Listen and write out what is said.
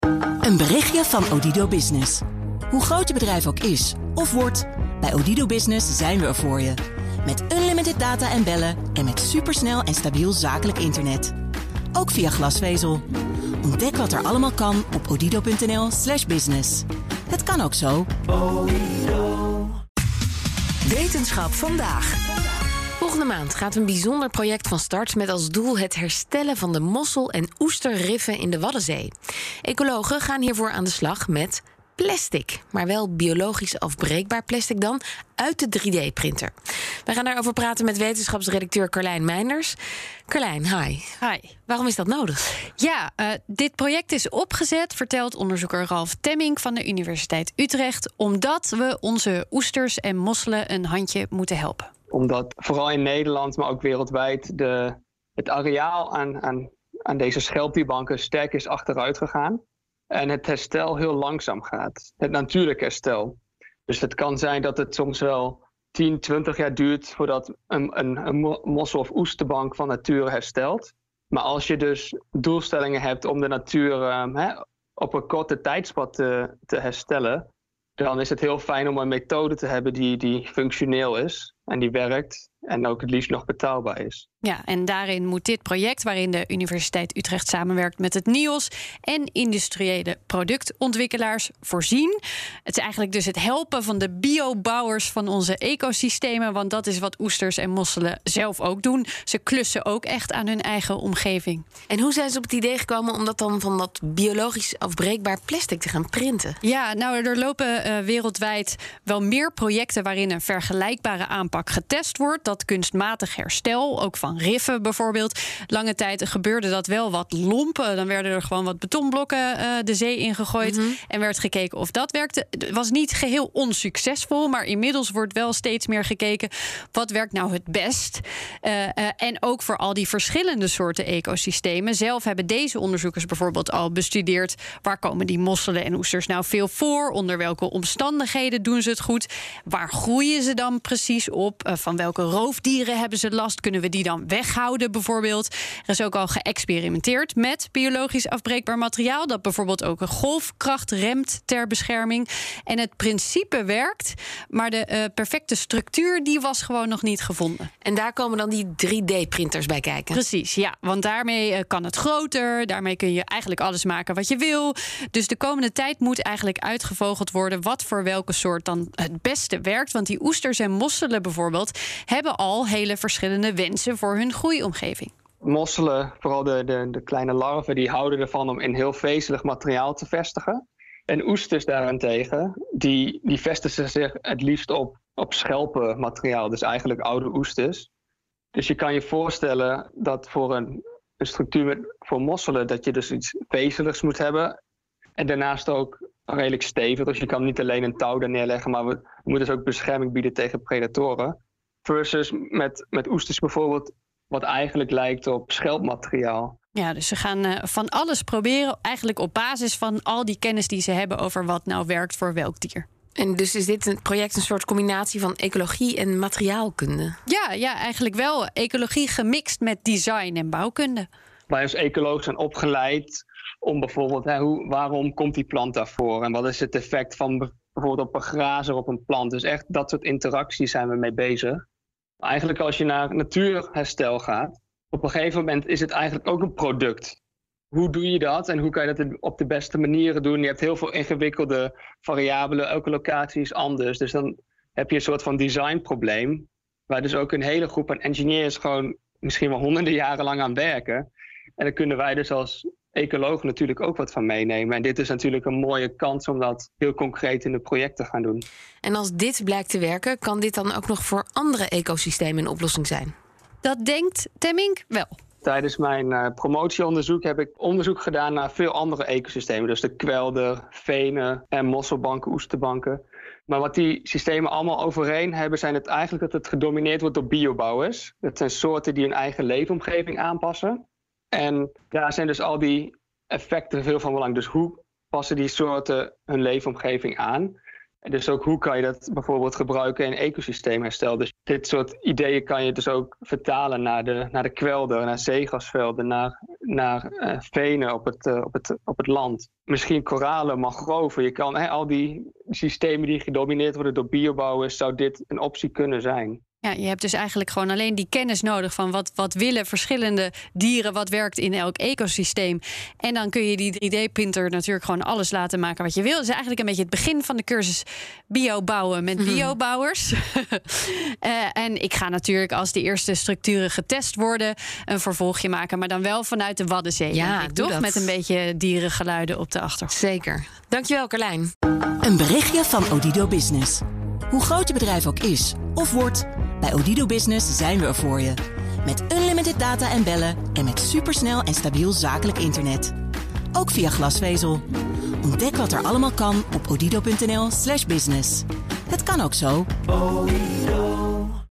Een berichtje van Odido Business. Hoe groot je bedrijf ook is of wordt, bij Odido Business zijn we er voor je. Met unlimited data en bellen en met supersnel en stabiel zakelijk internet. Ook via glasvezel. Ontdek wat er allemaal kan op odido.nl/business. Het kan ook zo. Wetenschap vandaag. Volgende maand gaat een bijzonder project van start met als doel het herstellen van de mossel- en oesterriffen in de Waddenzee. Ecologen gaan hiervoor aan de slag met plastic, maar wel biologisch afbreekbaar plastic dan, uit de 3D-printer. We gaan daarover praten met wetenschapsredacteur Carlijn Meinders. Carlijn, hi. Hi. Waarom is dat nodig? Ja, dit project is opgezet, vertelt onderzoeker Ralf Temmink van de Universiteit Utrecht, omdat we onze oesters en mosselen een handje moeten helpen. Omdat vooral in Nederland, maar ook wereldwijd, het areaal aan deze schelpdierbanken sterk is achteruit gegaan. En het herstel heel langzaam gaat. Het natuurlijk herstel. Dus het kan zijn dat het soms wel 10, 20 jaar duurt voordat een mossel- of oesterbank van nature herstelt. Maar als je dus doelstellingen hebt om de natuur op een korte tijdspad te herstellen, dan is het heel fijn om een methode te hebben die functioneel is en die werkt en ook het liefst nog betaalbaar is. Ja, en daarin moet dit project, waarin de Universiteit Utrecht samenwerkt met het NIOS en industriële productontwikkelaars, voorzien. Het is eigenlijk dus het helpen van de biobouwers van onze ecosystemen, want dat is wat oesters en mosselen zelf ook doen. Ze klussen ook echt aan hun eigen omgeving. En hoe zijn ze op het idee gekomen om dat dan van dat biologisch afbreekbaar plastic te gaan printen? Ja, nou, er lopen wereldwijd wel meer projecten waarin een vergelijkbare aanpak getest wordt. Dat kunstmatig herstel, ook van riffen bijvoorbeeld. Lange tijd gebeurde dat wel wat lomp. Dan werden er gewoon wat betonblokken de zee ingegooid. En werd gekeken of dat werkte. Het was niet geheel onsuccesvol, maar inmiddels wordt wel steeds meer gekeken wat werkt nou het best. En ook voor al die verschillende soorten ecosystemen. Zelf hebben deze onderzoekers bijvoorbeeld al bestudeerd waar komen die mosselen en oesters nou veel voor, onder welke omstandigheden doen ze het goed, waar groeien ze dan precies op, van welke roofdieren hebben ze last, kunnen we die dan weghouden bijvoorbeeld. Er is ook al geëxperimenteerd met biologisch afbreekbaar materiaal dat bijvoorbeeld ook een golfkracht remt ter bescherming. En het principe werkt, maar de perfecte structuur die was gewoon nog niet gevonden. En daar komen dan die 3D-printers bij kijken. Precies, ja, want daarmee kan het groter, daarmee kun je eigenlijk alles maken wat je wil. Dus de komende tijd moet eigenlijk uitgevogeld worden wat voor welke soort dan het beste werkt. Want die oesters en mosselen bijvoorbeeld hebben al hele verschillende wensen voor hun groeiomgeving. Mosselen, vooral de kleine larven, die houden ervan om in heel vezelig materiaal te vestigen. En oesters daarentegen, die vestigen zich het liefst op schelpenmateriaal, dus eigenlijk oude oesters. Dus je kan je voorstellen dat voor een structuur voor mosselen dat je dus iets vezeligs moet hebben. En daarnaast ook redelijk stevig, dus je kan niet alleen een touw er neerleggen, maar we moeten dus ook bescherming bieden tegen predatoren. Versus met oesters bijvoorbeeld, wat eigenlijk lijkt op schelpmateriaal. Ja, dus ze gaan van alles proberen, eigenlijk op basis van al die kennis die ze hebben over wat nou werkt voor welk dier. En dus is dit een project een soort combinatie van ecologie en materiaalkunde? Ja, eigenlijk wel. Ecologie gemixt met design en bouwkunde. Wij als ecoloog zijn opgeleid om bijvoorbeeld, waarom komt die plant daarvoor? En wat is het effect van bijvoorbeeld op een grazer op een plant? Dus echt dat soort interacties zijn we mee bezig. Eigenlijk als je naar natuurherstel gaat, op een gegeven moment is het eigenlijk ook een product. Hoe doe je dat en hoe kan je dat op de beste manieren doen? Je hebt heel veel ingewikkelde variabelen, elke locatie is anders. Dus dan heb je een soort van designprobleem, waar dus ook een hele groep aan engineers gewoon misschien wel honderden jaren lang aan werken. En daar kunnen wij dus als ecoloog natuurlijk ook wat van meenemen. En dit is natuurlijk een mooie kans om dat heel concreet in de projecten te gaan doen. En als dit blijkt te werken, kan dit dan ook nog voor andere ecosystemen een oplossing zijn? Dat denkt Temmink wel. Tijdens mijn promotieonderzoek heb ik onderzoek gedaan naar veel andere ecosystemen. Dus de kwelder, venen en mosselbanken, oesterbanken. Maar wat die systemen allemaal overeen hebben, zijn het eigenlijk dat het gedomineerd wordt door biobouwers. Dat zijn soorten die hun eigen leefomgeving aanpassen. En daar zijn dus al die effecten veel van belang. Dus hoe passen die soorten hun leefomgeving aan? Dus ook hoe kan je dat bijvoorbeeld gebruiken in ecosysteemherstel. Dus dit soort ideeën kan je dus ook vertalen naar de kwelder, naar zeegrasvelden, naar venen op het land. Misschien koralen, mangroven. Je kan al die systemen die gedomineerd worden door biobouwers, zou dit een optie kunnen zijn. Ja, je hebt dus eigenlijk gewoon alleen die kennis nodig van wat willen verschillende dieren, wat werkt in elk ecosysteem. En dan kun je die 3D-printer natuurlijk gewoon alles laten maken wat je wil. Dat is eigenlijk een beetje het begin van de cursus biobouwen met biobouwers. En ik ga natuurlijk, als de eerste structuren getest worden, een vervolgje maken, maar dan wel vanuit de Waddenzee. Ja, toch? Dat. Met een beetje dierengeluiden op de achtergrond. Zeker. Dankjewel, Carlijn. Een berichtje van Odido Business. Hoe groot je bedrijf ook is of wordt, bij Odido Business zijn we er voor je. Met unlimited data en bellen en met supersnel en stabiel zakelijk internet. Ook via glasvezel. Ontdek wat er allemaal kan op odido.nl/business. Het kan ook zo.